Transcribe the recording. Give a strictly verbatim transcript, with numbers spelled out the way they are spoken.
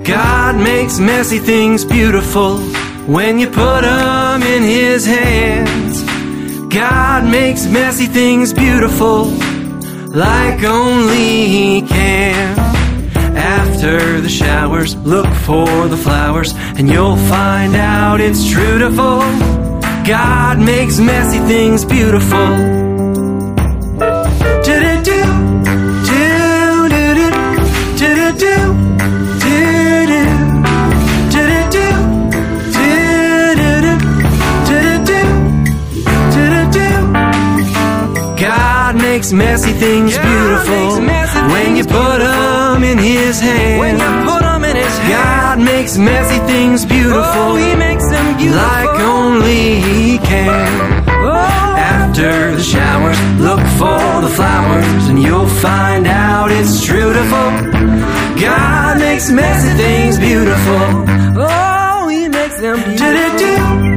God makes messy things beautiful when you put them in His hands. God makes messy things beautiful like only He can. After the showers, look for the flowers, and you'll find out it's truthful. God makes messy things beautiful. God makes messy things beautiful when you put them in His hands. When you put them in His hands. God makes messy things beautiful. Oh, He makes them beautiful like only He can. Oh. After the showers, look for the flowers, and you'll find out it's truthful. God makes messy things beautiful. Oh, He makes them beautiful.